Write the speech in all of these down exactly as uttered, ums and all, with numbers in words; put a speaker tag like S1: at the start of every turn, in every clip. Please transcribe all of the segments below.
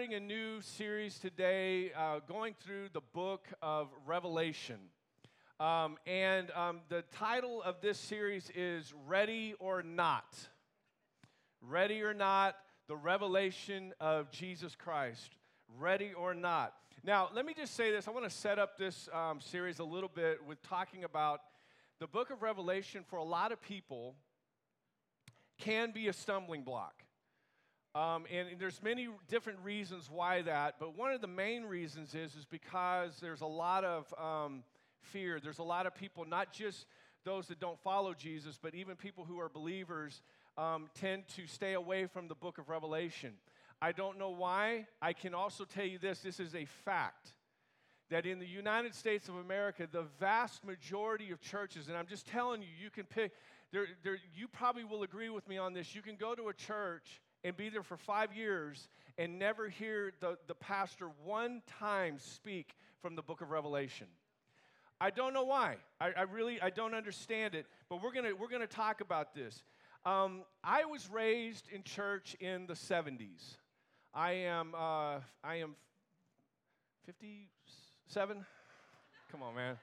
S1: starting a new series today, uh, going through the book of Revelation. Um, and um, the title of this series is Ready or Not. Ready or Not, the revelation of Jesus Christ. Ready or not. Now, let me just say this. I want to set up this um, series a little bit with talking about the book of Revelation. For a lot of people, can be a stumbling block. Um, and, and there's many different reasons why that, but one of the main reasons is, is because there's a lot of um, fear. There's a lot of people, not just those that don't follow Jesus, but even people who are believers um, tend to stay away from the book of Revelation. I don't know why. I can also tell you this, this is a fact, that in the United States of America, the vast majority of churches, and I'm just telling you, you can pick, there, there, you probably will agree with me on this, you can go to a church and be there for five years and never hear the, the pastor one time speak from the book of Revelation. I don't know why. I, I really, I don't understand it, but we're gonna, we're gonna talk about this. Um, I was raised in church in the seventies. I am, uh, I am fifty-seven? Come on, man.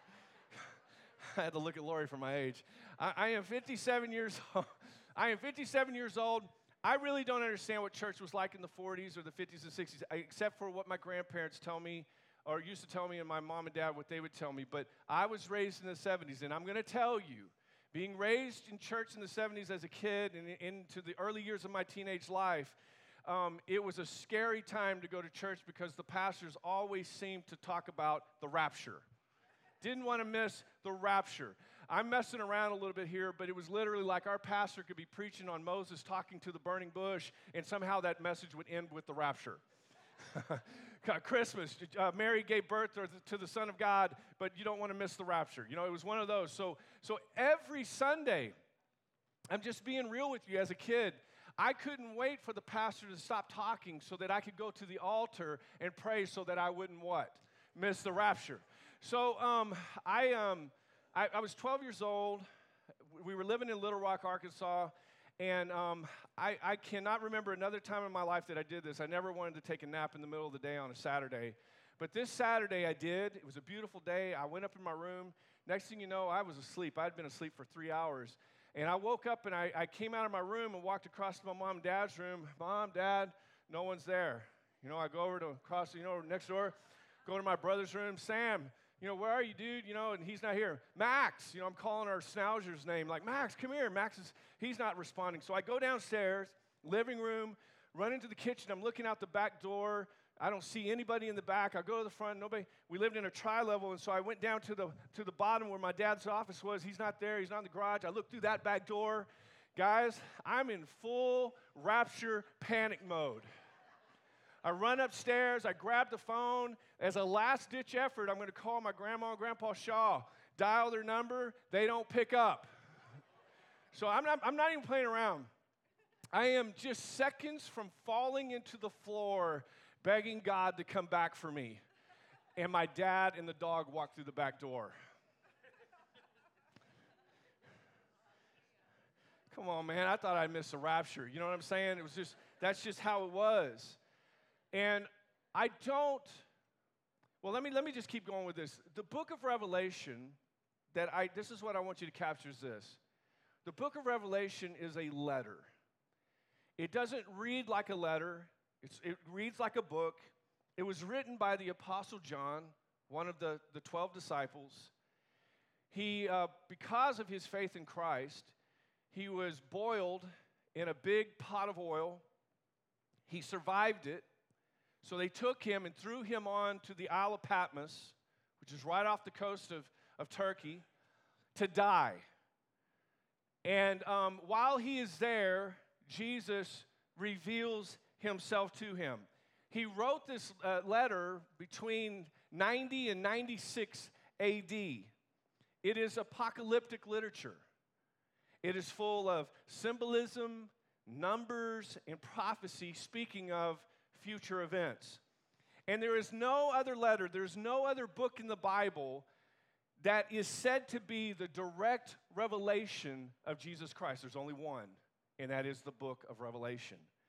S1: I had to look at Lori for my age. I, I am fifty-seven years old. I am fifty-seven years old. I really don't understand what church was like in the forties or the fifties and sixties, except for what my grandparents tell me, or used to tell me, and my mom and dad, what they would tell me. But I was raised in the seventies, and I'm going to tell you, being raised in church in the seventies as a kid and into the early years of my teenage life, um, it was a scary time to go to church because the pastors always seemed to talk about the rapture. Didn't want to miss the rapture. I'm messing around a little bit here, but it was literally like our pastor could be preaching on Moses talking to the burning bush, and somehow that message would end with the rapture. Christmas, uh, Mary gave birth to the Son of God, but you don't want to miss the rapture. You know, it was one of those. So, so every Sunday, I'm just being real with you as a kid, I couldn't wait for the pastor to stop talking so that I could go to the altar and pray so that I wouldn't what? Miss the rapture. So um, I, um, I, I was twelve years old. We were living in Little Rock, Arkansas, and um, I, I cannot remember another time in my life that I did this. I never wanted to take a nap in the middle of the day on a Saturday. But this Saturday I did. It was a beautiful day. I went up in my room. Next thing you know, I was asleep. I had been asleep for three hours. And I woke up and I, I came out of my room and walked across to my mom and dad's room. Mom, Dad, no one's there. You know, I go over to across, you know, next door, go to my brother's room. Sam, you know, where are you, dude? You know, and he's not here. Max, you know, I'm calling our Schnauzer's name. Like, Max, come here. Max is, he's not responding. So I go downstairs, living room, run into the kitchen. I'm looking out the back door. I don't see anybody in the back. I go to the front, nobody. We lived in a tri-level, and so I went down to the to the bottom where my dad's office was. He's not there. He's not in the garage. I look through that back door. Guys, I'm in full rapture panic mode. I run upstairs. I grab the phone. As a last-ditch effort, I'm going to call my grandma and grandpa Shaw. Dial their number. They don't pick up. So I'm not, I'm not even playing around. I am just seconds from falling into the floor, begging God to come back for me. And my dad and the dog walked through the back door. Come on, man. I thought I'd miss the rapture. You know what I'm saying? It was just, that's just how it was. And I don't, well, let me let me just keep going with this. The book of Revelation, that I, this is what I want you to capture is this. The book of Revelation is a letter. It doesn't read like a letter. It's, it reads like a book. It was written by the Apostle John, one of the, the twelve disciples. He, uh, because of his faith in Christ, he was boiled in a big pot of oil. He survived it. So they took him and threw him on to the Isle of Patmos, which is right off the coast of, of Turkey, to die. And um, while he is there, Jesus reveals himself to him. He wrote this uh, letter between ninety and ninety-six A D. It is apocalyptic literature. It is full of symbolism, numbers, and prophecy speaking of future events. And there is no other letter, there's no other book in the Bible that is said to be the direct revelation of Jesus Christ. There's only one, and that is the book of Revelation.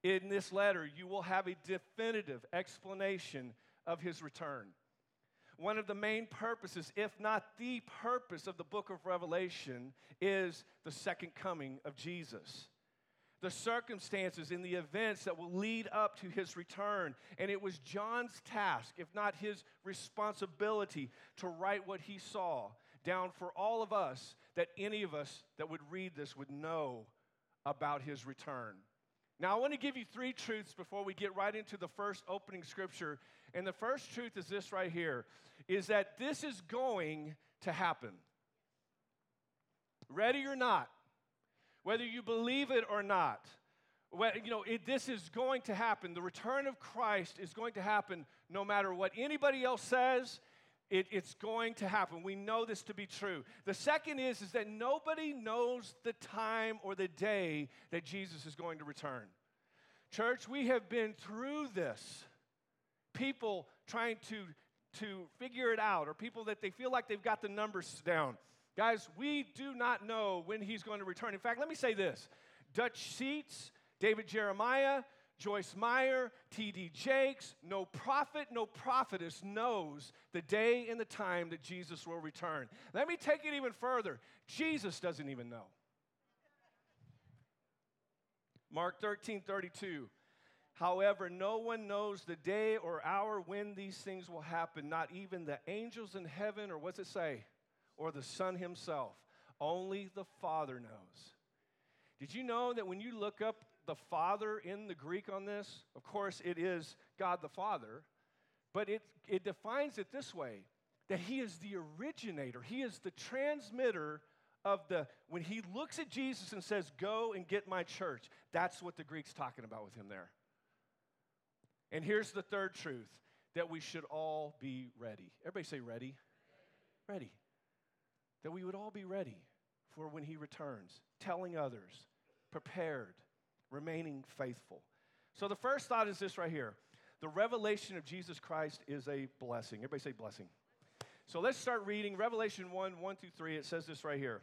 S1: in this letter, you will have a definitive explanation of his return. One of the main purposes, if not the purpose of the book of Revelation, is the second coming of Jesus. The circumstances and the events that will lead up to his return. And it was John's task, if not his responsibility, to write what he saw down for all of us, that any of us that would read this would know about his return. Now, I want to give you three truths before we get right into the first opening scripture. And the first truth is this right here, is that this is going to happen. Ready or not, whether you believe it or not, you know, it, this is going to happen. The return of Christ is going to happen no matter what anybody else says. It, it's going to happen. We know this to be true. The second is, is that nobody knows the time or the day that Jesus is going to return. Church, we have been through this. People trying to, to figure it out, or people that they feel like they've got the numbers down. Guys, we do not know when he's going to return. In fact, let me say this. Dutch Sheets, David Jeremiah, Joyce Meyer, T D Jakes, no prophet, no prophetess knows the day and the time that Jesus will return. Let me take it even further. Jesus doesn't even know. Mark thirteen thirty-two. However, no one knows the day or hour when these things will happen, not even the angels in heaven, or what's it say? Or the Son himself. Only the Father knows. Did you know that when you look up the Father in the Greek on this, of course it is God the Father, but it, it defines it this way, that he is the originator. He is the transmitter of the, when he looks at Jesus and says, go and get my church, that's what the Greek's talking about with him there. And here's the third truth, that we should all be ready. Everybody say ready. Ready. That we would all be ready for when he returns, telling others, prepared, remaining faithful. So the first thought is this right here. The revelation of Jesus Christ is a blessing. Everybody say blessing. So let's start reading Revelation one, one through three. It says this right here.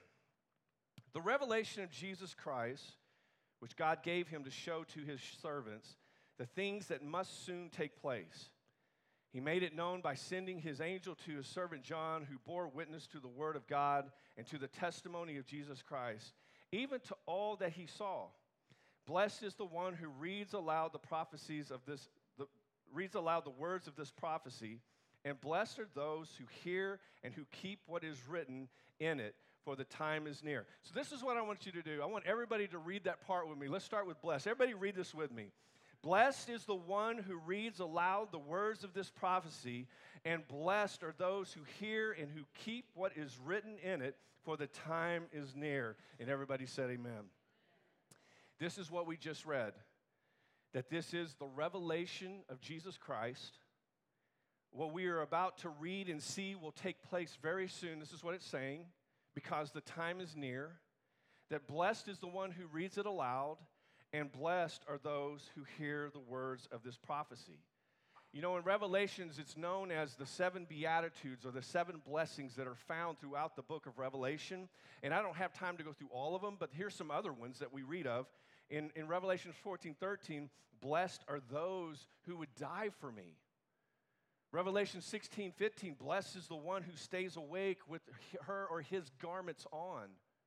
S1: The revelation of Jesus Christ, which God gave him to show to his servants, the things that must soon take place. He made it known by sending his angel to his servant John, who bore witness to the word of God and to the testimony of Jesus Christ, even to all that he saw. Blessed is the one who reads aloud the prophecies of this, the, reads aloud the words of this prophecy, and blessed are those who hear and who keep what is written in it, for the time is near. So this is what I want you to do. I want everybody to read that part with me. Let's start with blessed. Everybody read this with me. Blessed is the one who reads aloud the words of this prophecy, and blessed are those who hear and who keep what is written in it, for the time is near. And everybody said amen. This is what we just read, that this is the revelation of Jesus Christ. What we are about to read and see will take place very soon. This is what it's saying, because the time is near, that blessed is the one who reads it aloud, and blessed are those who hear the words of this prophecy. You know, in Revelations, it's known as the seven Beatitudes, or the seven blessings that are found throughout the book of Revelation. And I don't have time to go through all of them, but here's some other ones that we read of. In, in Revelation fourteen thirteen, blessed are those who would die for me. Revelation sixteen fifteen, blessed is the one who stays awake with her or his garments on.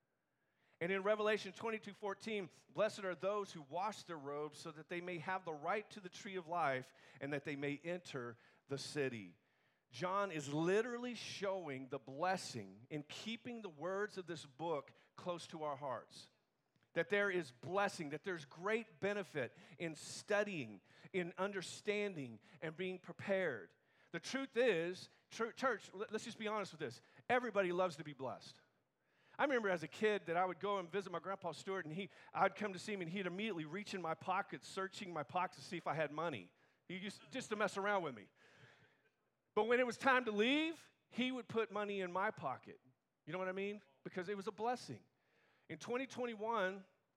S1: And in Revelation twenty-two fourteen, blessed are those who wash their robes so that they may have the right to the tree of life and that they may enter the city. John is literally showing the blessing in keeping the words of this book close to our hearts. That there is blessing, that there's great benefit in studying, in understanding, and being prepared. The truth is, church, let's just be honest with this. Everybody loves to be blessed. I remember as a kid that I would go and visit my grandpa Stewart, and he, I'd come to see him, and he'd immediately reach in my pockets, searching my pockets to see if I had money. He used just to mess around with me. But when it was time to leave, he would put money in my pocket. You know what I mean? Because it was a blessing. In twenty twenty-one,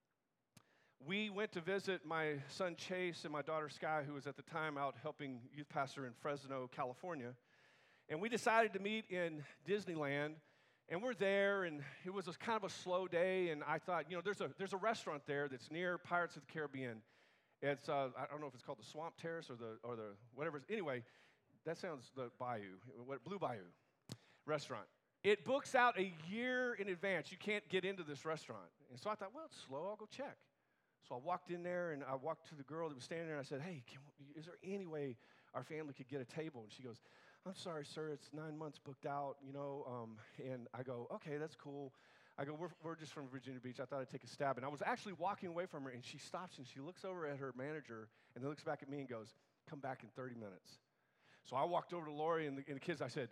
S1: we went to visit my son Chase and my daughter Sky, who was at the time out helping youth pastor in Fresno, California. And we decided to meet in Disneyland. And we're there, and it was a kind of a slow day, and I thought, you know, there's a there's a restaurant there that's near Pirates of the Caribbean. It's, uh, I don't know if it's called the Swamp Terrace or the, or the whatever. Anyway, that sounds the Bayou, what, Blue Bayou restaurant. It books out a year in advance. You can't get into this restaurant. And so I thought, well, it's slow. I'll go check. So I walked in there, and I walked to the girl that was standing there, and I said, hey, can, is there any way our family could get a table? And she goes, I'm sorry, sir, it's nine months booked out, you know. Um, and I go, okay, that's cool. I go, we're, we're just from Virginia Beach. I thought I'd take a stab. And I was actually walking away from her, and she stops, and she looks over at her manager, and then looks back at me and goes, come back in thirty minutes. So I walked over to Lori and the, and the kids. I said,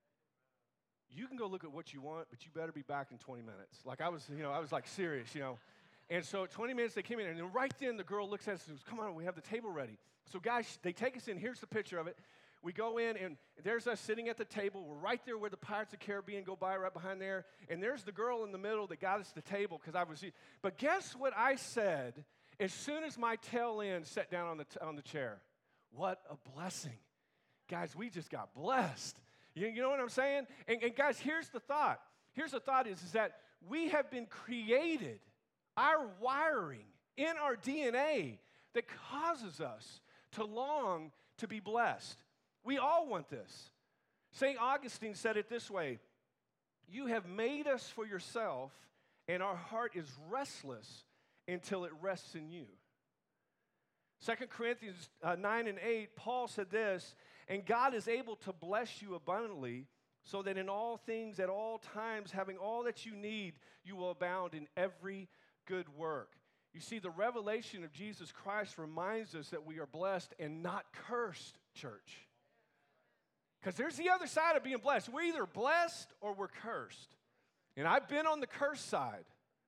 S1: you can go look at what you want, but you better be back in twenty minutes. Like I was, you know, I was like serious, you know. And so at twenty minutes, they came in, and then right then the girl looks at us and goes, come on, we have the table ready. So guys, they take us in. Here's the picture of it. We go in, and there's us sitting at the table. We're right there where the Pirates of the Caribbean go by, right behind there. And there's the girl in the middle that got us the table because I was. But guess what I said as soon as my tail end sat down on the t- on the chair? What a blessing, guys! We just got blessed. You, you know what I'm saying? And, and guys, here's the thought. Here's the thought is, is that we have been created. Our wiring in our D N A that causes us to long to be blessed. We all want this. Saint Augustine said it this way, you have made us for yourself, and our heart is restless until it rests in you. Second Corinthians uh, nine and eight, Paul said this, and God is able to bless you abundantly, so that in all things, at all times, having all that you need, you will abound in every good work. You see, the revelation of Jesus Christ reminds us that we are blessed and not cursed, church. Because there's the other side of being blessed. We're either blessed or we're cursed. And I've been on the cursed side.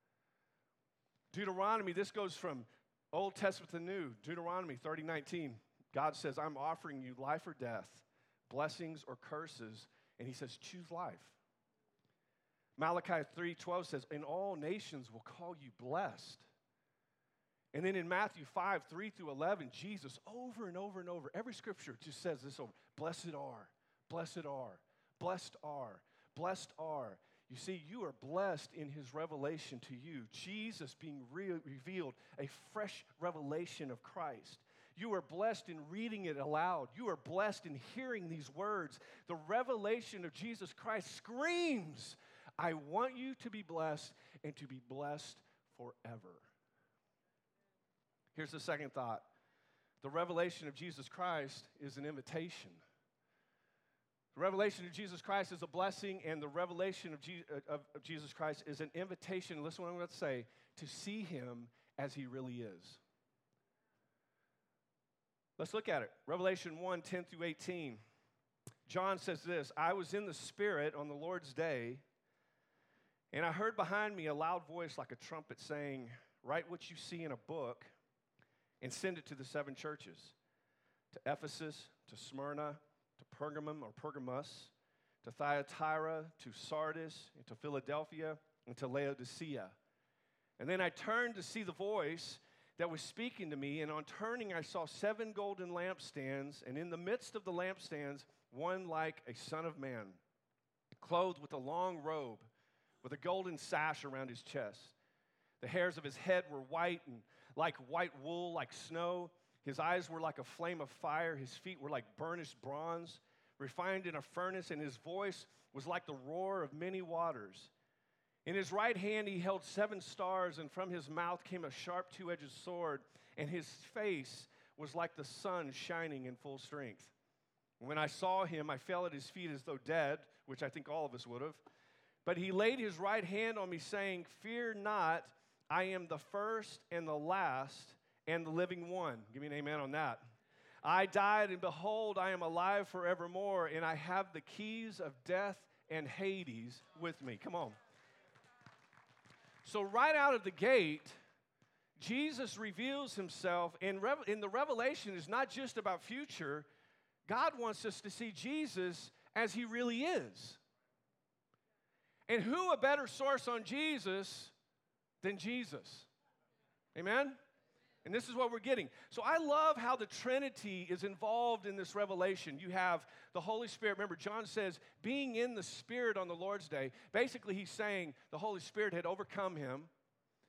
S1: Deuteronomy, this goes from Old Testament to New. Deuteronomy thirty nineteen, God says, I'm offering you life or death, blessings or curses. And he says, choose life. Malachi three twelve says, and all nations will call you blessed. And then in Matthew five, three through eleven, Jesus over and over and over, every scripture just says this over, blessed are, blessed are, blessed are, blessed are. You see, you are blessed in his revelation to you. Jesus being re- revealed, a fresh revelation of Christ. You are blessed in reading it aloud. You are blessed in hearing these words. The revelation of Jesus Christ screams, I want you to be blessed and to be blessed forever. Here's the second thought. The revelation of Jesus Christ is an invitation. The revelation of Jesus Christ is a blessing, and the revelation of, Je- of, of Jesus Christ is an invitation, listen to what I'm going to say, to see him as he really is. Let's look at it. Revelation one, ten through eighteen. John says this, I was in the Spirit on the Lord's day, and I heard behind me a loud voice like a trumpet saying, write what you see in a book and send it to the seven churches, to Ephesus, to Smyrna, to Pergamum or Pergamos, to Thyatira, to Sardis, and to Philadelphia, and to Laodicea. And then I turned to see the voice that was speaking to me, and on turning I saw seven golden lampstands, and in the midst of the lampstands, one like a son of man, clothed with a long robe, with a golden sash around his chest. The hairs of his head were white and like white wool, like snow. His eyes were like a flame of fire. His feet were like burnished bronze, refined in a furnace, and his voice was like the roar of many waters. In his right hand he held seven stars, and from his mouth came a sharp two-edged sword, and his face was like the sun shining in full strength. When I saw him, I fell at his feet as though dead, which I think all of us would have. But he laid his right hand on me, saying, fear not, I am the first and the last and the living one. Give me an amen on that. I died, and behold, I am alive forevermore, and I have the keys of death and Hades with me. Come on. So right out of the gate, Jesus reveals himself, and rev- in the revelation is not just about future. God wants us to see Jesus as he really is. And who a better source on Jesus than Jesus? Amen? And this is what we're getting. So I love how the Trinity is involved in this revelation. You have the Holy Spirit. Remember, John says, being in the Spirit on the Lord's day. Basically, he's saying the Holy Spirit had overcome him.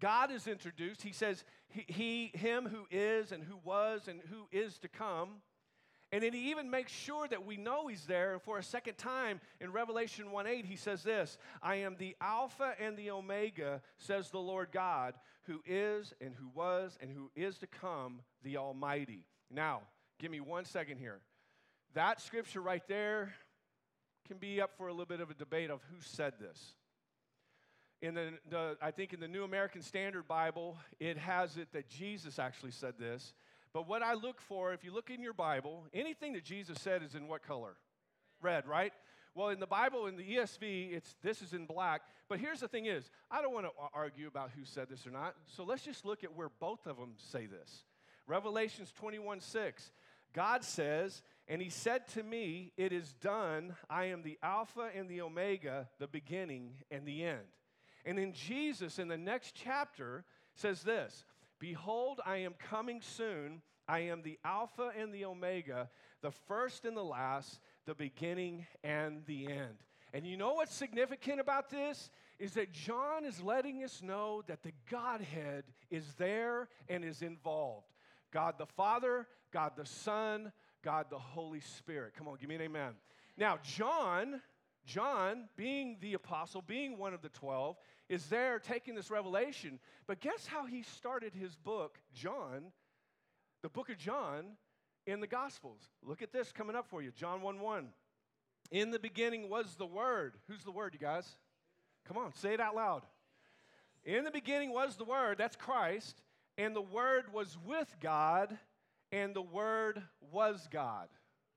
S1: God is introduced. He says, he, he, him who is and who was and who is to come. And then he even makes sure that we know he's there. And for a second time in Revelation one eight, he says this, I am the Alpha and the Omega, says the Lord God, who is and who was and who is to come, the Almighty. Now, give me one second here. That scripture right there can be up for a little bit of a debate of who said this. In the, the I think in the New American Standard Bible, it has it that Jesus actually said this. But what I look for, if you look in your Bible, anything that Jesus said is in what color? Red, right? Well, in the Bible, in the E S V, it's this is in black. But here's the thing is, I don't want to argue about who said this or not. So let's just look at where both of them say this. Revelations twenty-one six, God says, and he said to me, it is done. I am the Alpha and the Omega, the beginning and the end. And then Jesus, in the next chapter, says this, behold, I am coming soon. I am the Alpha and the Omega, the first and the last, the beginning and the end. And you know what's significant about this? Is that John is letting us know that the Godhead is there and is involved. God the Father, God the Son, God the Holy Spirit. Come on, give me an amen. Now, John, John, being the apostle, being one of the twelve, is there taking this revelation. But guess how he started his book, John, the book of John, in the Gospels. Look at this coming up for you, John one one. In the beginning was the Word. Who's the Word, you guys? Come on, say it out loud. In the beginning was the Word, that's Christ, and the Word was with God, and the Word was God.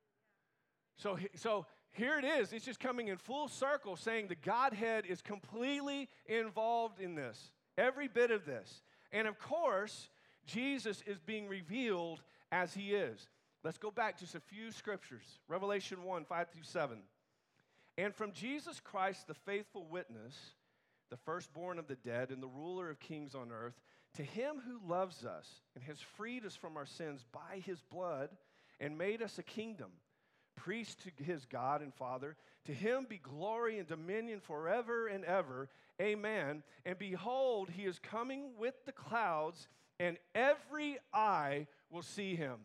S1: So, so here it is. It's just coming in full circle saying the Godhead is completely involved in this, every bit of this. And of course, Jesus is being revealed as he is. Let's go back just a few scriptures. Revelation one, five through seven. And from Jesus Christ, the faithful witness, the firstborn of the dead and the ruler of kings on earth, to him who loves us and has freed us from our sins by his blood and made us a kingdom, priest to his God and Father, to him be glory and dominion forever and ever. Amen. And behold, he is coming with the clouds, and every eye will see him.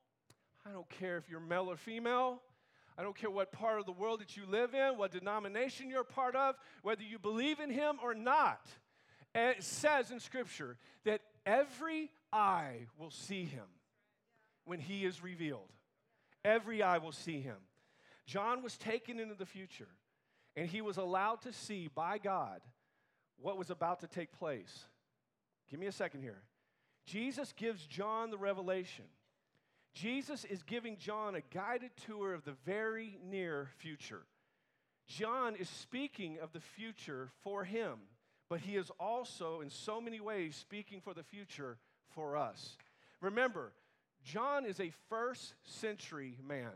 S1: I don't care if you're male or female. I don't care what part of the world that you live in, what denomination you're part of, whether you believe in him or not. And it says in Scripture that every eye will see him when he is revealed. Every eye will see him. John was taken into the future, and he was allowed to see by God what was about to take place. Give me a second here. Jesus gives John the revelation. Jesus is giving John a guided tour of the very near future. John is speaking of the future for him, but he is also, in so many ways, speaking for the future for us. Remember, John is a first century man.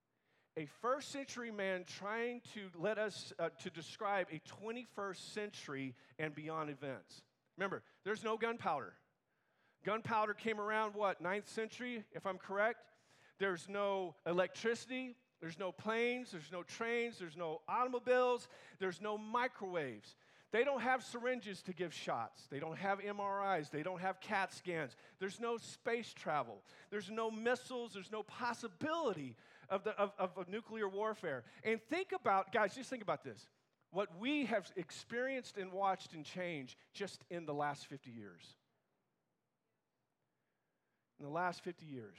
S1: A first century man trying to let us, uh, to describe a twenty-first century and beyond events. Remember, there's no gunpowder. Gunpowder came around, what, ninth century, if I'm correct? There's no electricity, there's no planes, there's no trains, there's no automobiles, there's no microwaves. They don't have syringes to give shots. They don't have M R Is. They don't have CAT scans. There's no space travel. There's no missiles. There's no possibility of, the, of, of, of nuclear warfare. And think about, guys, just think about this. What we have experienced and watched and changed just in the last fifty years. In the last fifty years.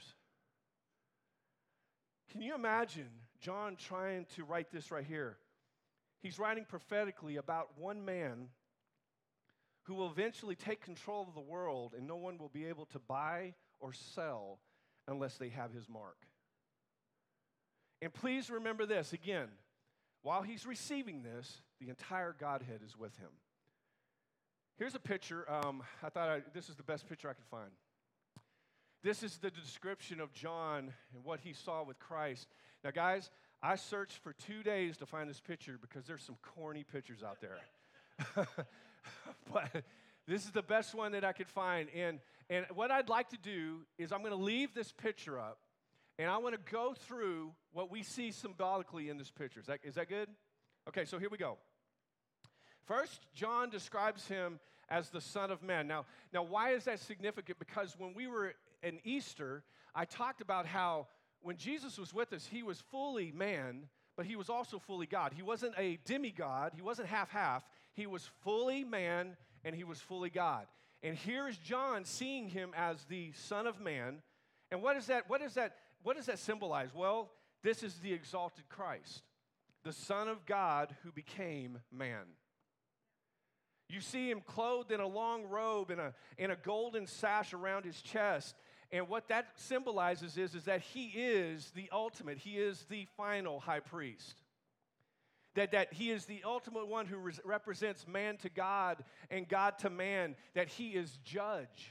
S1: Can you imagine John trying to write this right here? He's writing prophetically about one man who will eventually take control of the world, and no one will be able to buy or sell unless they have his mark. And please remember this, again, while he's receiving this, the entire Godhead is with him. Here's a picture. Um, I thought I, this is the best picture I could find. This is the description of John and what he saw with Christ. Now, guys, I searched for two days to find this picture because there's some corny pictures out there. But this is the best one that I could find. And, and what I'd like to do is I'm going to leave this picture up, and I want to go through what we see symbolically in this picture. Is that, is that good? Okay, so here we go. First, John describes him as the Son of Man. Now, now, why is that significant? Because when we were in Easter, I talked about how when Jesus was with us, he was fully man, but he was also fully God. He wasn't a demigod. He wasn't half-half. He was fully man, and he was fully God. And here is John seeing him as the Son of Man. And what is that? What is that? What does that symbolize? Well, this is the exalted Christ, the Son of God who became man. You see him clothed in a long robe and a, and a golden sash around his chest. And what that symbolizes is, is that he is the ultimate. He is the final high priest. That, that he is the ultimate one who res- represents man to God and God to man. That he is judge.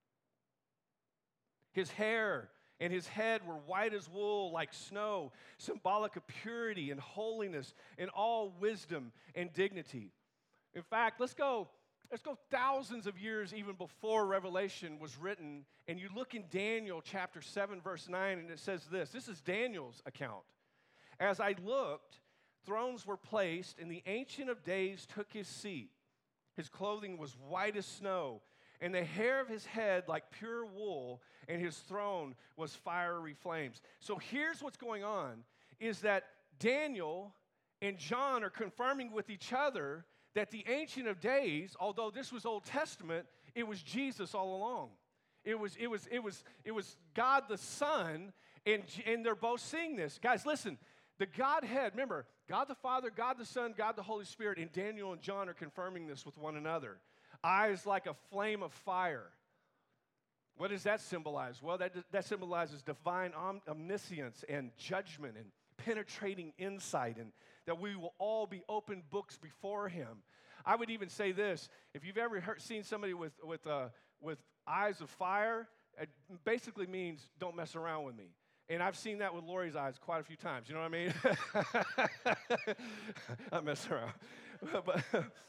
S1: His hair and his head were white as wool, like snow, symbolic of purity and holiness and all wisdom and dignity. In fact, let's go, let's go thousands of years even before Revelation was written, and you look in Daniel chapter seven, verse nine, and it says this. This is Daniel's account. As I looked, thrones were placed, and the Ancient of Days took his seat. His clothing was white as snow, and the hair of his head like pure wool, and his throne was fiery flames. So here's what's going on, is that Daniel and John are confirming with each other that the Ancient of Days, although this was Old Testament, it was Jesus all along. It was, it was, it was, it was God the Son, and, and they're both seeing this. Guys, listen, the Godhead, remember, God the Father, God the Son, God the Holy Spirit, and Daniel and John are confirming this with one another. Eyes like a flame of fire. What does that symbolize? Well, that, that symbolizes divine om- omniscience and judgment and penetrating insight, and that we will all be open books before him. I would even say this. If you've ever heard, seen somebody with, with, uh, with eyes of fire, it basically means don't mess around with me. And I've seen that with Lori's eyes quite a few times. You know what I mean? I mess around. but,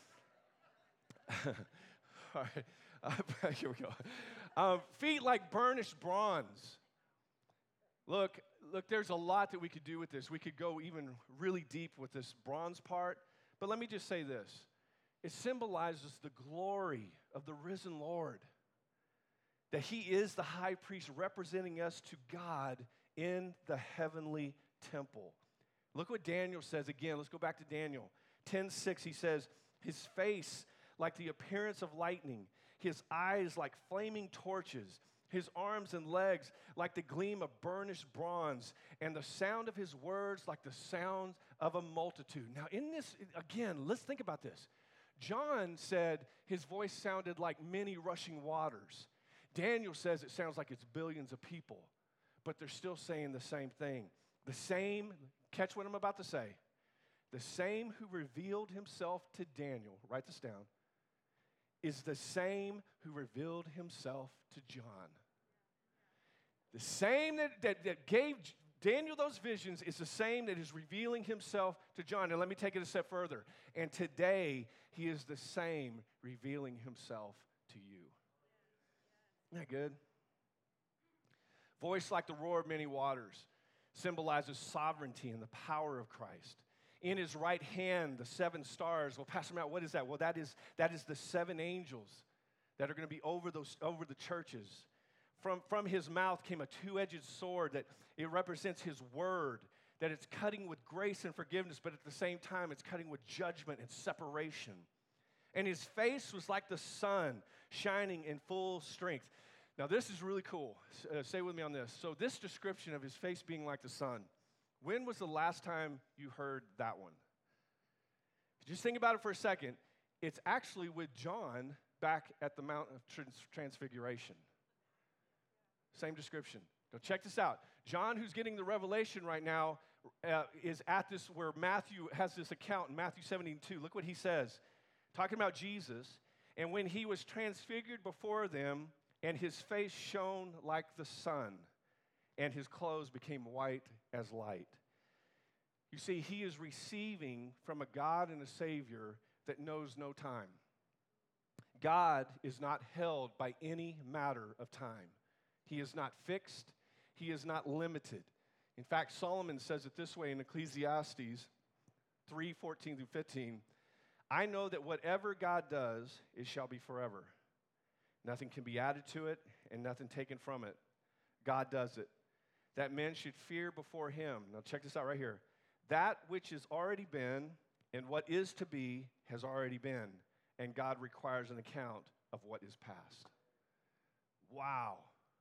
S1: all right. Uh, here we go. Um, feet like burnished bronze. Look, look, there's a lot that we could do with this. We could go even really deep with this bronze part. But let me just say this. It symbolizes the glory of the risen Lord. That he is the high priest representing us to God in the heavenly temple. Look what Daniel says again. Let's go back to Daniel. ten six, he says, his face like the appearance of lightning, his eyes like flaming torches, his arms and legs like the gleam of burnished bronze, and the sound of his words like the sound of a multitude. Now, in this, again, let's think about this. John said his voice sounded like many rushing waters. Daniel says it sounds like it's billions of people, but they're still saying the same thing. The same, catch what I'm about to say, the same who revealed himself to Daniel, write this down, is the same who revealed himself to John. The same that, that, that gave Daniel those visions is the same that is revealing himself to John. And let me take it a step further. And today, he is the same revealing himself to you. Isn't that good? Voice like the roar of many waters symbolizes sovereignty and the power of Christ. In his right hand, the seven stars. Well, Pastor Matt, what is that? Well, that is, that is the seven angels that are going to be over those over the churches. From, from his mouth came a two-edged sword that it represents his word, that it's cutting with grace and forgiveness, but at the same time, it's cutting with judgment and separation. And his face was like the sun, shining in full strength. Now, this is really cool. Uh, stay with me on this. So this description of his face being like the sun, when was the last time you heard that one? Just think about it for a second. It's actually with John back at the Mount of Trans- Transfiguration. Same description. Now check this out. John, who's getting the revelation right now, uh, is at this where Matthew has this account in Matthew seventeen two. Look what he says. Talking about Jesus. And when he was transfigured before them, and his face shone like the sun, and his clothes became white as light. You see, he is receiving from a God and a Savior that knows no time. God is not held by any matter of time. He is not fixed. He is not limited. In fact, Solomon says it this way in Ecclesiastes three fourteen through fifteen. I know that whatever God does, it shall be forever. Nothing can be added to it, and nothing taken from it. God does it. That men should fear before him. Now check this out right here. That which has already been and what is to be has already been, and God requires an account of what is past. Wow.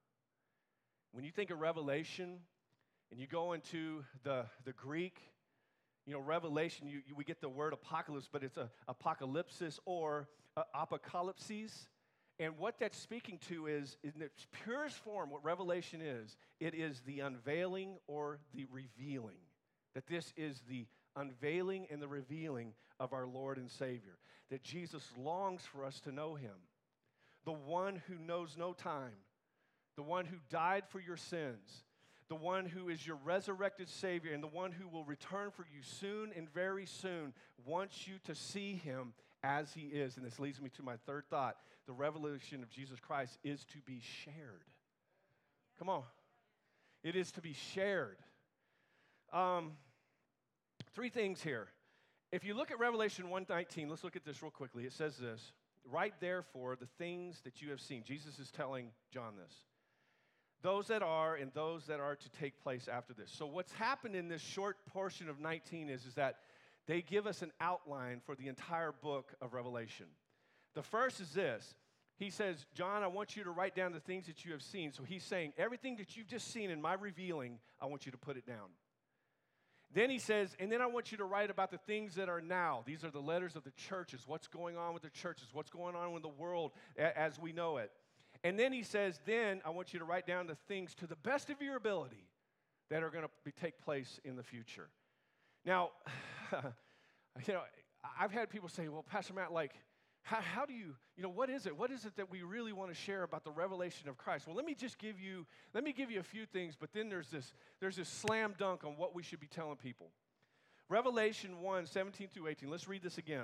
S1: When you think of Revelation and you go into the, the Greek, you know, Revelation, you, you, we get the word apocalypse, but it's a apocalypsis or uh, apocalypses. And what that's speaking to is, in its purest form, what Revelation is, it is the unveiling or the revealing. That this is the unveiling and the revealing of our Lord and Savior. That Jesus longs for us to know him. The one who knows no time. The one who died for your sins. The one who is your resurrected Savior, and the one who will return for you soon and very soon wants you to see him as he is. And this leads me to my third thought. The revelation of Jesus Christ is to be shared. Come on. It is to be shared. Um, three things here. If you look at Revelation one nineteen, let's look at this real quickly. It says this, "Write therefore the things that you have seen." Jesus is telling John this. "Those that are and those that are to take place after this." So what's happened in this short portion of nineteen is, is that they give us an outline for the entire book of Revelation. The first is this. He says, John, I want you to write down the things that you have seen. So he's saying, everything that you've just seen in my revealing, I want you to put it down. Then he says, and then I want you to write about the things that are now. These are the letters of the churches. What's going on with the churches? What's going on with the world as we know it? And then he says, then I want you to write down the things to the best of your ability that are going to take place in the future. Now, you know, I've had people say, well, Pastor Matt, like, how, how do you, you know, what is it? What is it that we really want to share about the revelation of Christ? Well, let me just give you, let me give you a few things, but then there's this, there's this slam dunk on what we should be telling people. Revelation one, seventeen through eighteen, let's read this again.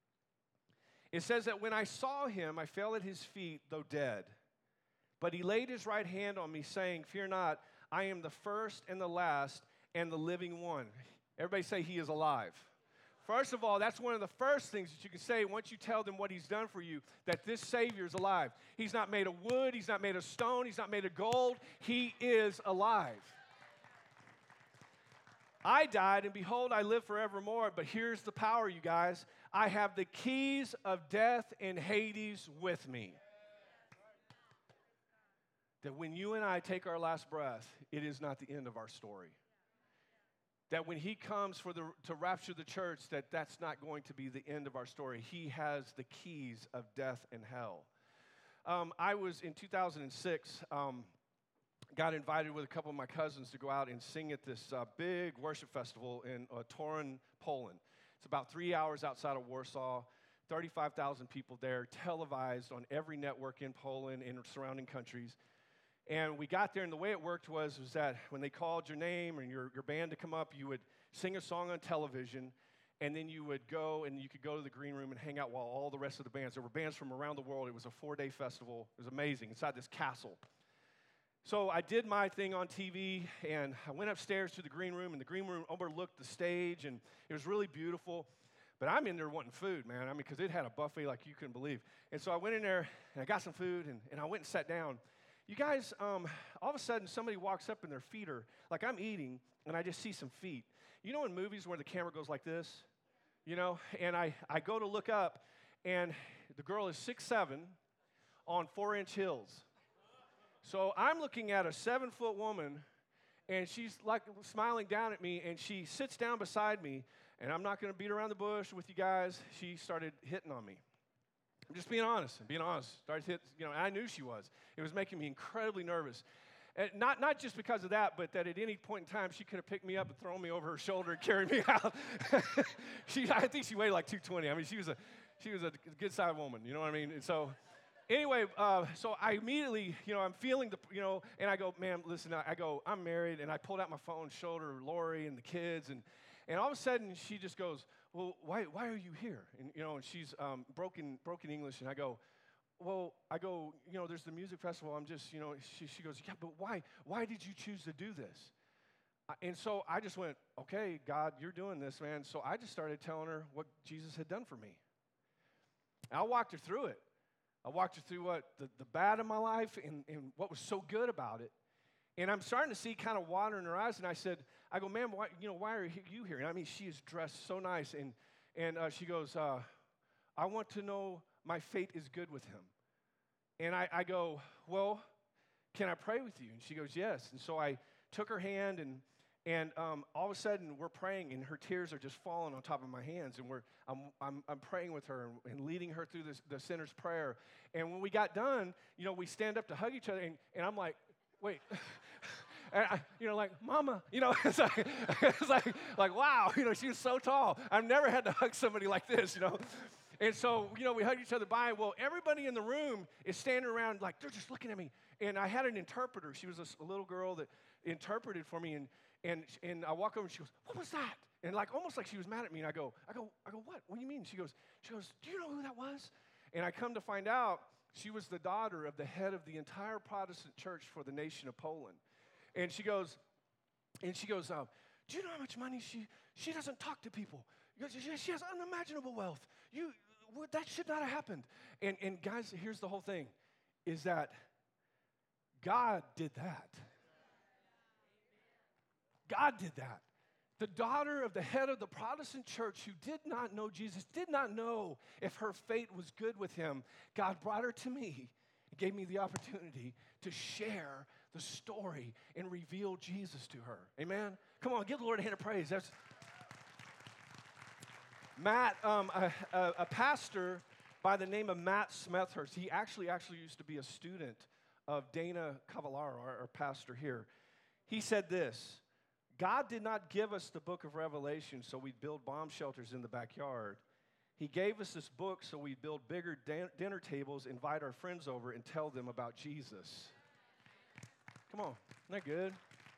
S1: It says that when I saw him, I fell at his feet, though dead. But he laid his right hand on me, saying, fear not, I am the first and the last and the living one. Everybody say he is alive. First of all, that's one of the first things that you can say once you tell them what he's done for you, that this Savior is alive. He's not made of wood. He's not made of stone. He's not made of gold. He is alive. I died, and behold, I live forevermore. But here's the power, you guys. I have the keys of death and Hades with me. That when you and I take our last breath, it is not the end of our story. That when he comes for the, to rapture the church, that that's not going to be the end of our story. He has the keys of death and hell. Um, I was, in two thousand six, um, got invited with a couple of my cousins to go out and sing at this uh, big worship festival in uh, Torun, Poland. It's about three hours outside of Warsaw, thirty-five thousand people there, televised on every network in Poland and surrounding countries. And we got there, and the way it worked was, was that when they called your name and your, your band to come up, you would sing a song on television, and then you would go and you could go to the green room and hang out while all the rest of the bands, there were bands from around the world. It was a four-day festival. It was amazing, inside this castle. So I did my thing on T V, and I went upstairs to the green room, and the green room overlooked the stage, and it was really beautiful. But I'm in there wanting food, man. I mean, because it had a buffet like you couldn't believe. And so I went in there, and I got some food, and, and I went and sat down. You guys, um, all of a sudden, somebody walks up and their feet are, like I'm eating, and I just see some feet. You know in movies where the camera goes like this? You know, and I, I go to look up, and the girl is six seven on four-inch heels. So I'm looking at a seven-foot woman, and she's like smiling down at me, and she sits down beside me, and I'm not going to beat around the bush with you guys. She started hitting on me. I'm just being honest. I'm being honest. Started hit, you know, I knew she was. It was making me incredibly nervous. And not, not just because of that, but that at any point in time, she could have picked me up and thrown me over her shoulder and carried me out. she, I think she weighed like two twenty. I mean, she was a, she was a good-sized woman, you know what I mean? And so, anyway, uh, so I immediately, you know, I'm feeling the, you know, and I go, ma'am, listen, I go, I'm married, and I pulled out my phone, showed her Lori and the kids, and and all of a sudden, she just goes, well, why why are you here? And, you know, and she's um, broken broken English, and I go, well, I go, you know, there's the music festival. I'm just, you know, she, she goes, yeah, but why? Why did you choose to do this? And so I just went, okay, God, you're doing this, man. So I just started telling her what Jesus had done for me. I walked her through it. I walked her through what the, the bad in my life and, and what was so good about it. And I'm starting to see kind of water in her eyes. And I said, I go, ma'am, why, you know, why are you here? And I mean, she is dressed so nice. And, and uh, she goes, uh, I want to know my fate is good with him. And I, I go, well, can I pray with you? And she goes, yes. And so I took her hand, and and um, all of a sudden we're praying, and her tears are just falling on top of my hands. And we're I'm I'm, I'm praying with her and, and leading her through this, the sinner's prayer. And when we got done, you know, we stand up to hug each other, and, and I'm like, wait. And I, you know, like, mama, you know, it's like, it's like, like, wow, you know, she was so tall. I've never had to hug somebody like this, you know. And so, you know, we hugged each other by. Well, everybody in the room is standing around like, they're just looking at me. And I had an interpreter. She was a, a little girl that interpreted for me. And, and, and I walk over and she goes, what was that? And like, almost like she was mad at me. And I go, I go, I go, what? What do you mean? She goes, she goes, do you know who that was? And I come to find out she was the daughter of the head of the entire Protestant church for the nation of Poland. And she goes, and she goes, uh, do you know how much money she, she doesn't talk to people. She, she has unimaginable wealth. You, that should not have happened. And, and guys, here's the whole thing, is that God did that. God did that. The daughter of the head of the Protestant church who did not know Jesus, did not know if her fate was good with him, God brought her to me and gave me the opportunity to share the story and reveal Jesus to her. Amen? Come on, give the Lord a hand of praise. That's Matt, um, a, a, a pastor by the name of Matt Smethurst. He actually actually used to be a student of Dana Cavallaro, our, our pastor here. He said this, God did not give us the book of Revelation so we'd build bomb shelters in the backyard. He gave us this book so we'd build bigger dan- dinner tables, invite our friends over, and tell them about Jesus. Come on, isn't that good?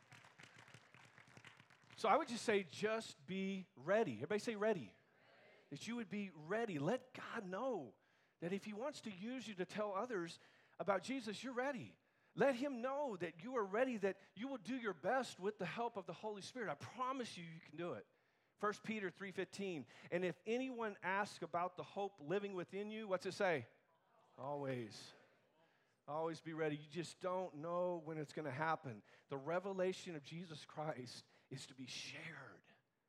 S1: So I would just say, just be ready. Everybody say ready. That you would be ready. Let God know that if he wants to use you to tell others about Jesus, you're ready. Let him know that you are ready, that you will do your best with the help of the Holy Spirit. I promise you, you can do it. First Peter three fifteen, and if anyone asks about the hope living within you, what's it say? Always. Always be ready. You just don't know when it's going to happen. The revelation of Jesus Christ is to be shared.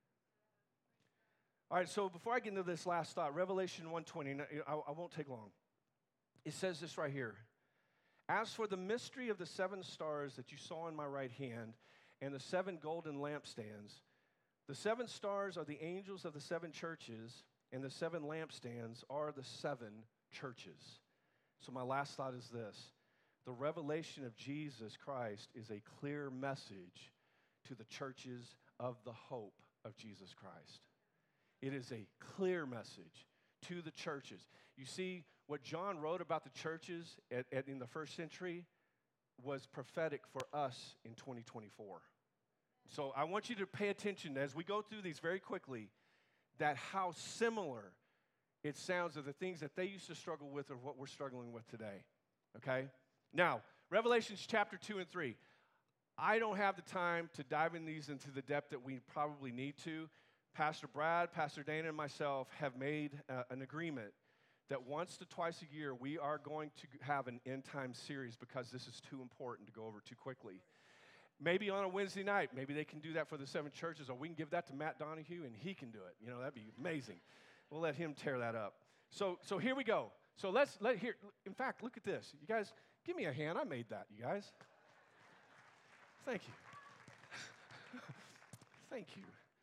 S1: All right, so before I get into this last thought, Revelation one twenty, I, I won't take long. It says this right here. As for the mystery of the seven stars that you saw in my right hand and the seven golden lampstands, the seven stars are the angels of the seven churches, and the seven lampstands are the seven churches. So my last thought is this. The revelation of Jesus Christ is a clear message to the churches of the hope of Jesus Christ. It is a clear message to the churches. You see, what John wrote about the churches at, at, in the first century was prophetic for us in twenty twenty-four. So I want you to pay attention as we go through these very quickly, that how similar it sounds of the things that they used to struggle with or what we're struggling with today, okay? Now, Revelations chapter two and three. I don't have the time to dive in these into the depth that we probably need to. Pastor Brad, Pastor Dana, and myself have made uh, an agreement that once to twice a year we are going to have an end time series because this is too important to go over too quickly. Maybe on a Wednesday night, maybe they can do that for the seven churches, or we can give that to Matt Donahue and he can do it. You know, that'd be amazing. We'll let him tear that up. So, so here we go. So let's let here. In fact, look at this. You guys, give me a hand. I made that. You guys. Thank you. Thank you.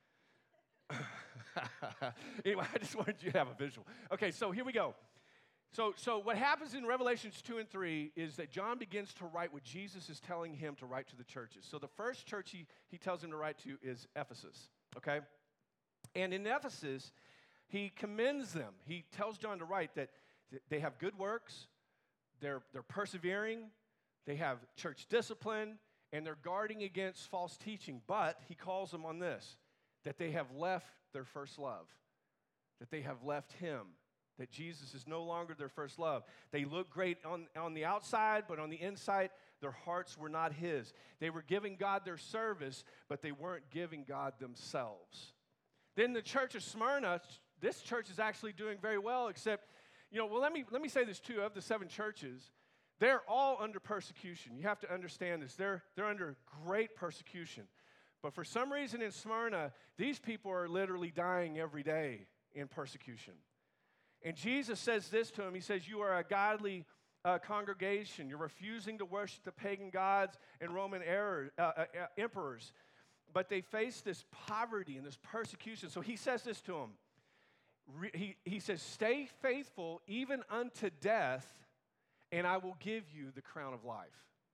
S1: Anyway, I just wanted you to have a visual. Okay, so here we go. So, so what happens in Revelations two and three is that John begins to write what Jesus is telling him to write to the churches. So the first church he, he tells him to write to is Ephesus, okay? And in Ephesus, he commends them. He tells John to write that they have good works, they're, they're persevering, they have church discipline, and they're guarding against false teaching. But he calls them on this, that they have left their first love, that they have left him, that Jesus is no longer their first love. They look great on, on the outside, but on the inside, their hearts were not his. They were giving God their service, but they weren't giving God themselves. Then the church of Smyrna, this church is actually doing very well, except You know, well, let me, let me say this too. Of the seven churches, they're all under persecution. You have to understand this. They're, they're under great persecution. But for some reason in Smyrna, these people are literally dying every day in persecution. And Jesus says this to him. He says, you are a godly uh, congregation. You're refusing to worship the pagan gods and Roman error, uh, uh, emperors. But they face this poverty and this persecution. So he says this to them. Re- he, he says, stay faithful even unto death, and I will give you the crown of life.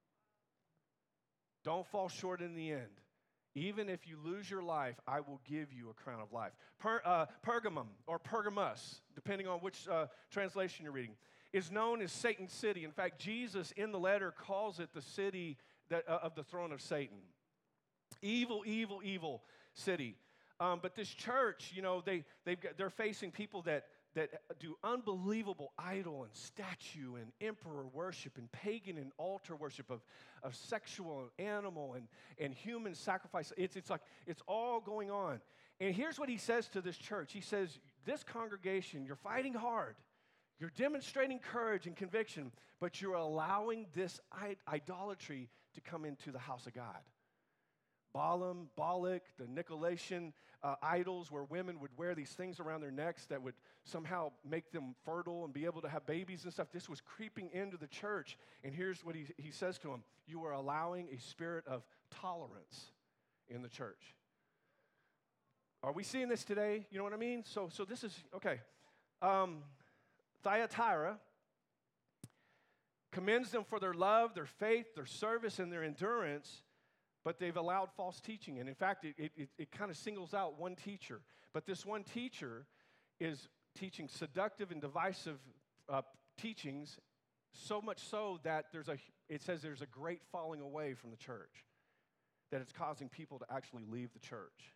S1: Don't fall short in the end. Even if you lose your life, I will give you a crown of life. Per, uh, Pergamum, or Pergamos, depending on which uh, translation you're reading, is known as Satan's city. In fact, Jesus in the letter calls it the city that, uh, of the throne of Satan. Evil, evil, evil city. Um, but this church, you know, they, they've got, they're facing people that, that do unbelievable idol and statue and emperor worship and pagan and altar worship of, of sexual and animal and, and human sacrifice. It's, it's like, it's all going on. And here's what he says to this church. He says, this congregation, you're fighting hard. You're demonstrating courage and conviction, but you're allowing this idolatry to come into the house of God. Balaam, Balak, the Nicolaitan uh, idols where women would wear these things around their necks that would somehow make them fertile and be able to have babies and stuff. This was creeping into the church. And here's what he, he says to them. You are allowing a spirit of tolerance in the church. Are we seeing this today? You know what I mean? So, so this is, okay. Um, Thyatira commends them for their love, their faith, their service, and their endurance. But they've allowed false teaching. And in fact, it, it, it kind of singles out one teacher. But this one teacher is teaching seductive and divisive uh, teachings, so much so that there's a, it says there's a great falling away from the church, that it's causing people to actually leave the church.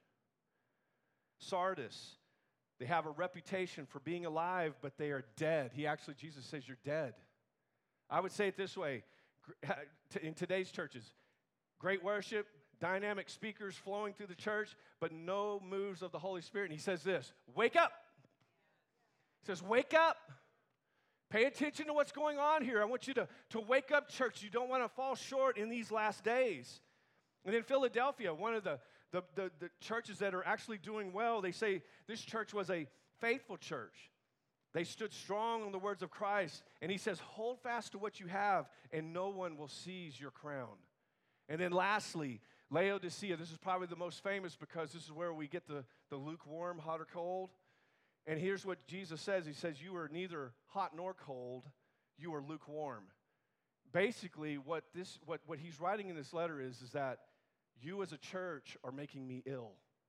S1: Sardis, they have a reputation for being alive, but they are dead. He actually, Jesus says, you're dead. I would say it this way, in today's churches, great worship, dynamic speakers flowing through the church, but no moves of the Holy Spirit. And he says this, wake up. He says, wake up. Pay attention to what's going on here. I want you to, to wake up, church. You don't want to fall short in these last days. And in Philadelphia, one of the, the, the, the churches that are actually doing well, they say this church was a faithful church. They stood strong on the words of Christ. And he says, hold fast to what you have, and no one will seize your crown. And then lastly, Laodicea. This is probably the most famous because this is where we get the, the lukewarm, hot or cold. And here's what Jesus says. He says, you are neither hot nor cold, you are lukewarm. Basically, what, this, what, what he's writing in this letter is, is that you as a church are making me ill.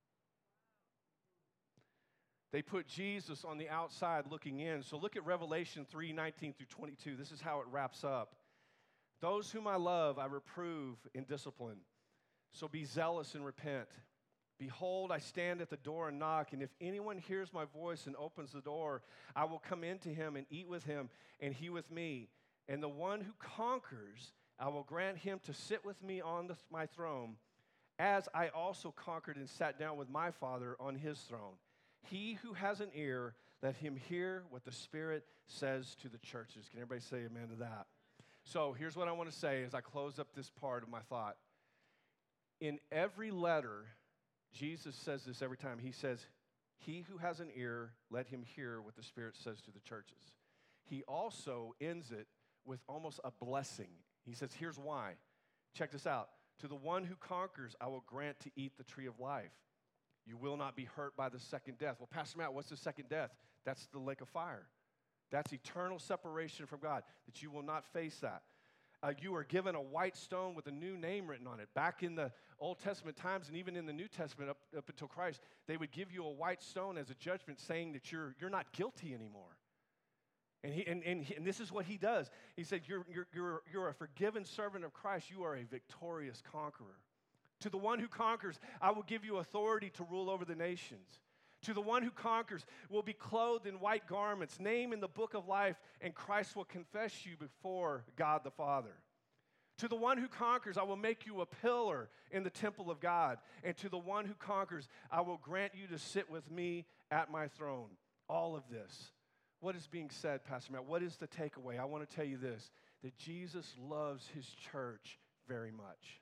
S1: They put Jesus on the outside looking in. So look at Revelation three, nineteen through twenty-two. This is how it wraps up. Those whom I love, I reprove and discipline. So be zealous and repent. Behold, I stand at the door and knock, and if anyone hears my voice and opens the door, I will come into him and eat with him, and he with me. And the one who conquers, I will grant him to sit with me on the, my throne, as I also conquered and sat down with my Father on his throne. He who has an ear, let him hear what the Spirit says to the churches. Can everybody say amen to that? So here's what I want to say as I close up this part of my thought. In every letter, Jesus says this every time. He says, he who has an ear, let him hear what the Spirit says to the churches. He also ends it with almost a blessing. He says, here's why. Check this out. To the one who conquers, I will grant to eat the tree of life. You will not be hurt by the second death. Well, Pastor Matt, what's the second death? That's the lake of fire. That's eternal separation from God, that you will not face that. Uh, you are given a white stone with a new name written on it. Back in the Old Testament times and even in the New Testament up, up until Christ, they would give you a white stone as a judgment saying that you're, you're not guilty anymore. And, he, and, and, he, and this is what he does. He said, you're, you're, you're, you're a forgiven servant of Christ. You are a victorious conqueror. To the one who conquers, I will give you authority to rule over the nations. To the one who conquers will be clothed in white garments, name in the book of life, and Christ will confess you before God the Father. To the one who conquers, I will make you a pillar in the temple of God. And to the one who conquers, I will grant you to sit with me at my throne. All of this what is being said, Pastor Matt? What is the takeaway? I want to tell you this, that Jesus loves his church very much.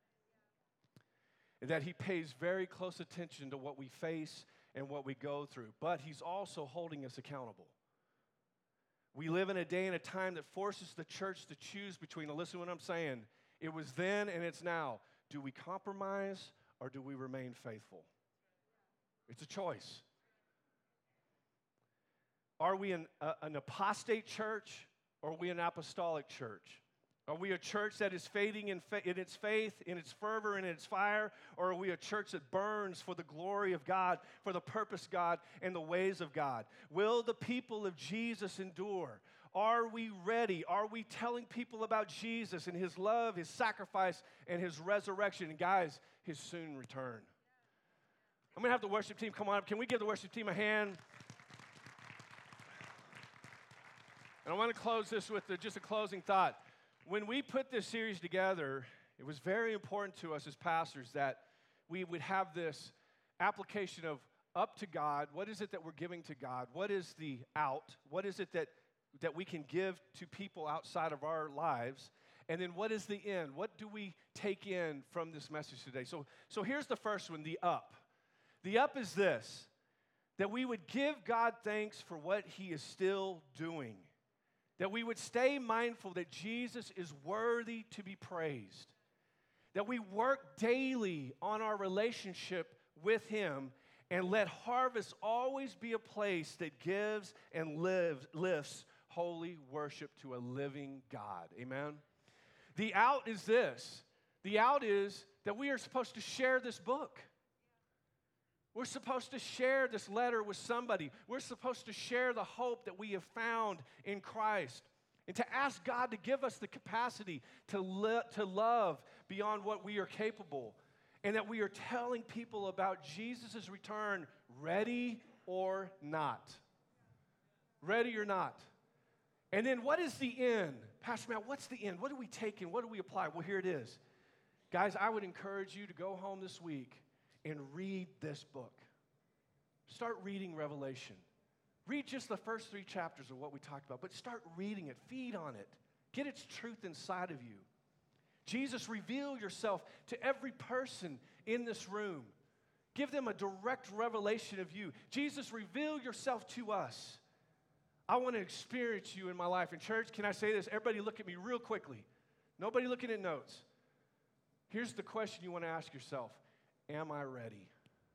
S1: And that he pays very close attention to what we face and what we go through. But he's also holding us accountable. We live in a day and a time that forces the church to choose between, now listen to what I'm saying, it was then and it's now. Do we compromise or do we remain faithful? It's a choice. Are we an, uh, an apostate church or are we an apostolic church? Are we a church that is fading in, fa- in its faith, in its fervor, and in its fire? Or are we a church that burns for the glory of God, for the purpose of God, and the ways of God? Will the people of Jesus endure? Are we ready? Are we telling people about Jesus and his love, his sacrifice, and his resurrection? And guys, his soon return. I'm going to have the worship team come on up. Can we give the worship team a hand? And I want to close this with the, just a closing thought. When we put this series together, it was very important to us as pastors that we would have this application of up to God. What is it that we're giving to God? What is the out? What is it that, that we can give to people outside of our lives? And then what is the in? What do we take in from this message today? So, so here's the first one, the up. The up is this, that we would give God thanks for what he is still doing. That we would stay mindful that Jesus is worthy to be praised. That we work daily on our relationship with him and let Harvest always be a place that gives and lives, lifts holy worship to a living God. Amen? The out is this. The out is that we are supposed to share this book. We're supposed to share this letter with somebody. We're supposed to share the hope that we have found in Christ and to ask God to give us the capacity to, li- to love beyond what we are capable and that we are telling people about Jesus' return, ready or not. Ready or not. And then what is the end? Pastor Matt, what's the end? What do we take in? What do we apply? Well, here it is. Guys, I would encourage you to go home this week and read this book. Start reading Revelation. Read just the first three chapters of what we talked about, but start reading it. Feed on it. Get its truth inside of you. Jesus, reveal yourself to every person in this room. Give them a direct revelation of you. Jesus, reveal yourself to us. I want to experience you in my life. In church, can I say this? Everybody look at me real quickly. Nobody looking at notes. Here's the question you want to ask yourself. Am I ready?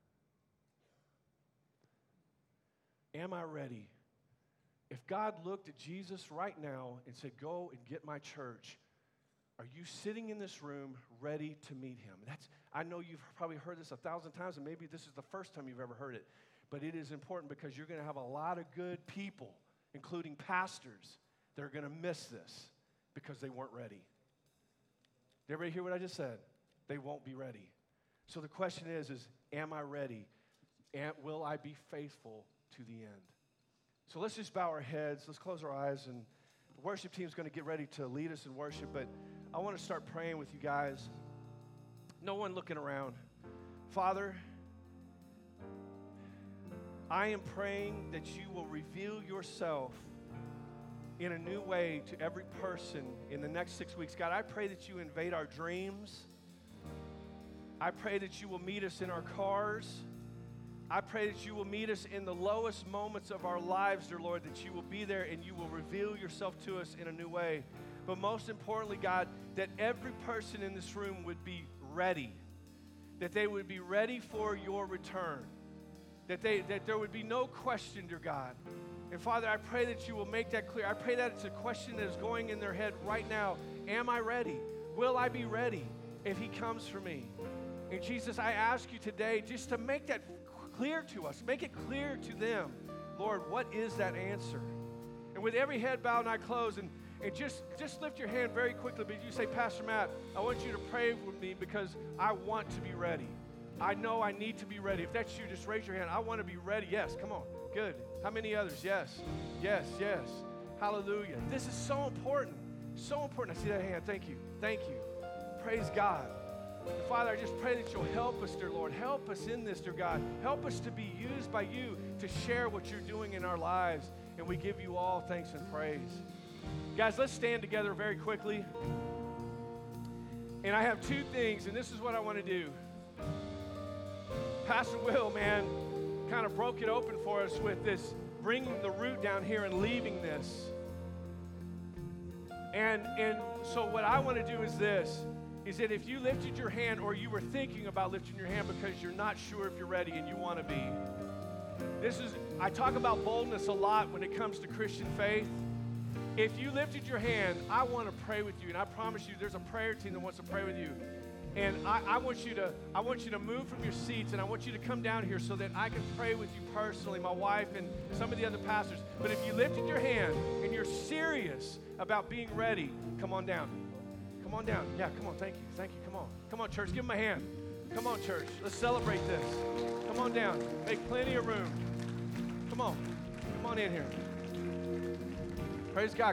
S1: Am I ready? If God looked at Jesus right now and said, go and get my church, are you sitting in this room ready to meet him? That's, I know you've probably heard this a thousand times, and maybe this is the first time you've ever heard it, but it is important because you're going to have a lot of good people, including pastors, that are going to miss this because they weren't ready. Did everybody hear what I just said? They won't be ready. So the question is, is am I ready? And will I be faithful to the end? So let's just bow our heads. Let's close our eyes. And the worship team is going to get ready to lead us in worship. But I want to start praying with you guys. No one looking around. Father, I am praying that you will reveal yourself in a new way to every person in the next six weeks. God, I pray that you invade our dreams. I pray that you will meet us in our cars. I pray that you will meet us in the lowest moments of our lives, dear Lord, that you will be there and you will reveal yourself to us in a new way. But most importantly, God, that every person in this room would be ready, that they would be ready for your return, that, they, that there would be no question, dear God. And Father, I pray that you will make that clear. I pray that it's a question that is going in their head right now. Am I ready? Will I be ready if he comes for me? And Jesus, I ask you today just to make that clear to us. Make it clear to them, Lord, what is that answer? And with every head bowed and eye closed, and, and just, just lift your hand very quickly, but you say, Pastor Matt, I want you to pray with me because I want to be ready. I know I need to be ready. If that's you, just raise your hand. I want to be ready. Yes, come on. Good. How many others? Yes, yes, yes. Hallelujah. This is so important. So important. I see that hand. Thank you. Thank you. Praise God. Father, I just pray that you'll help us, dear Lord. Help us in this, dear God. Help us to be used by you to share what you're doing in our lives. And we give you all thanks and praise. Guys, let's stand together very quickly. And I have two things, and this is what I want to do. Pastor Will, man, kind of broke it open for us with this, bringing the root down here and leaving this. And, and so what I want to do is this, is that if you lifted your hand or you were thinking about lifting your hand because you're not sure if you're ready and you want to be, this is, I talk about boldness a lot when it comes to Christian faith. If you lifted your hand, I want to pray with you, and I promise you there's a prayer team that wants to pray with you. And I, I want you to I want you to move from your seats, and I want you to come down here so that I can pray with you personally, my wife and some of the other pastors. But if you lifted your hand and you're serious about being ready, come on down. Come on down. Yeah, come on. Thank you. Thank you. Come on. Come on, church. Give them a hand. Come on, church. Let's celebrate this. Come on down. Make plenty of room. Come on. Come on in here. Praise God.